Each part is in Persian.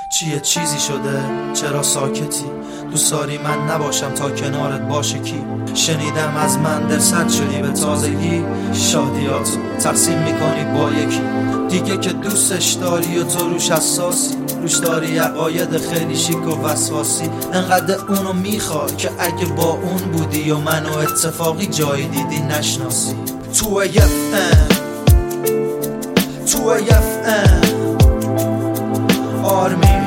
چیه چیزی شده؟ چرا ساکتی؟ دوست داری من نباشم تا کنارت باشه کی؟ شنیدم از من درصد شدی به تازگی، شادیاتو تقسیم میکنی با یکی دیگه که دوستش داری و تو روش حساسی، روش داری عقاید خیلی شیک و وسواسی. انقدر اونو میخوای که اگه با اون بودی و منو اتفاقی جایی دیدی نشناسی. تو FM آرمی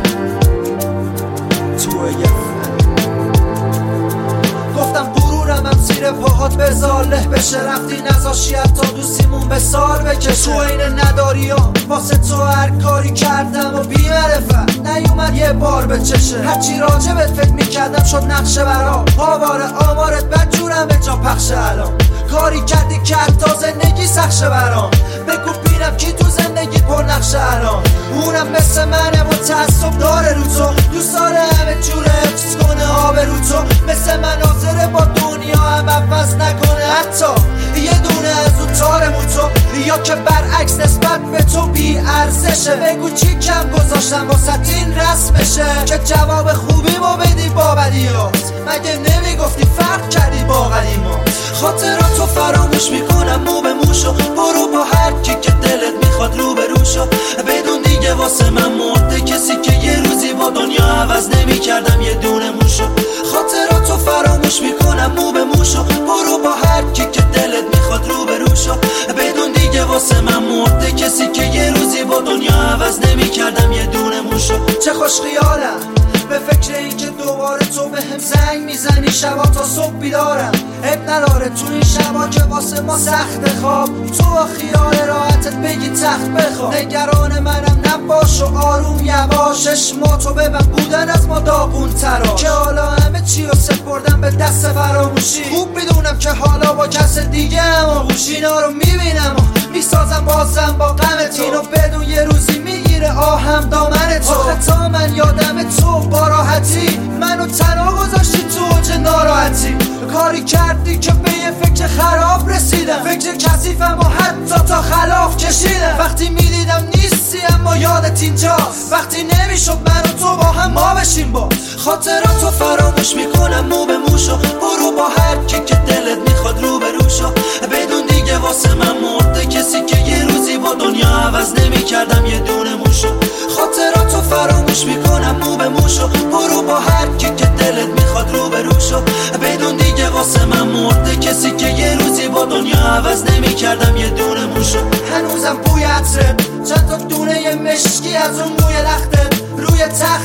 گفتم غرورم زیر پاهات بذار له بشه، رفتی نذاشی حتی دوستیمون به سال بکشه. تو این نداری ها واسه تو هر کاری کردم و بی معرفت نیومد یه بار به چشه. هرچی راجبت فکر میکردم شد نقشه برام، آواره آمارت بدجورم به جا پخشه. الان کاری کردی که حتی زندگی سخشه برام، بگو بینم کی تو زندگی پر نقشه الان. اونم مثل منه متعصب داره رو تو، دوست داره همه جوره حفظ کنه آبرو تو. مثل من حاضره با دنیا هم عوض نکنه حتی یه دونه از اون تار موتو، یا که برعکس نسبت به تو بی ارزشه. بگو چی کم گذاشتم واسه این رسمشه که جواب خوبی ما بدی با بدیات. مگه نمیگفتی فرق کردی با قدیما؟ خاطراتو فراموش میکنم مو به موشو، برو با هر کی که دلت میخواد رو به روشو. بدون دیگه واسه من مرده کسی که یه روزی با دنیا عوض نمیکردم یه دونه موشو. خاطراتو فراموش میکنم مو به موشو، برو با هر کی که دلت میخواد رو به روشو. بدون دیگه واسه من مرده کسی که یه روزی با دنیا عوض نمیکردم یه دونه موشو. چه خوش خیالم به فکر این که دوباره تو به هم زنگ میزنی شبا تا صبح بیدارم. اب نداره تو این شبا که واسه ما سخت خواب، تو با خیال راحتت بگی تخت بخواب. نگران منم نباش و آروم یواش، چشماتو ببن بودن از ما داغون ترا، که حالا همه چی رو سپردم به دست فراموشی. خوب میدونم که حالا با کس دیگه هم اینا رو میبینم و میسازم بازم با غمت. اینو بدون یه روزی میگیره آهم دامن تو. آخه تا من یادم تو با راحتی منو تنها گذاشتی تو اوج ناراحتی. کاری کردی که به یه فکر خراب رسیدم، فکر کثیفم و حتی تا خلاف کشیدم. وقتی میدیدم نیستی اما یادت اینجاست، وقتی نمیشد من و تو با هم ما بشیم با. خاطراتو فراموش میکنم مو به موشو، برو با هر کی که دلت میخواد رو به روشو. بدون دیگه واسه من مرده کسی که یه روزی با دنیا عوض نمیکردم یه دونه موشو. خاطراتو فراموش میکنم مو به موشو، برو با هر کی که دلت میخواد رو به روشو. بدون دیگه واسه من مرده کسی که یه روزی با دنیا عوض نمیکردم یه دونه موشو. هنوزم بوی عطرت، چند تا دونه یه مشکی از اون موی لختت روی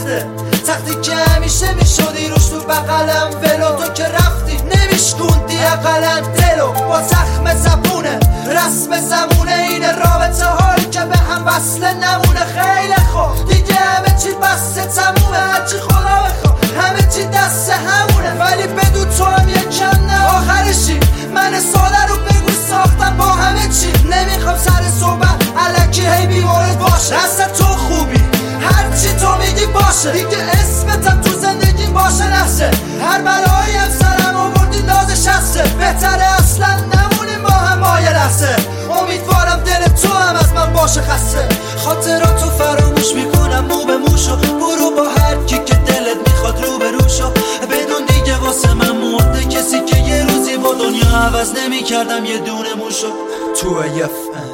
تختی که همیشه میشدی روش تو بغلم ولو. تو که رفتی نمیشکوندی اقلا دلو، با زخم زبونه رسم زمونه این رابطه هایی که به هم وصله نمونه. خیلی خوب دیگه همه چی بسته تمومه، هرچی خدا بخواه همه چی دست همونه. ولی بدون تو هم یکم نه آخرشی، من ساده رو بگو ساختم با همه چی. نمیخوام سر صحبت الکی هی بیمارد باشه، اصلا تو خوبی هرچی تو میگی باشه. دیگه اسمتم تو زندگی باشه نفسه، هر بلایی هم سرم آوردی لازش هسته. بهتره اصلا نمونیم با هم مایه لحظه، امیدوارم دل تو هم از من باشه خسته. خاطراتو فراموش میکنم مو به موشو، برو با هر کی که دلت میخواد رو به روشو. بدون دیگه واسه من مرده کسی که یه روزی با دنیا عوض نمیکردم یه دونه موشو. تو FM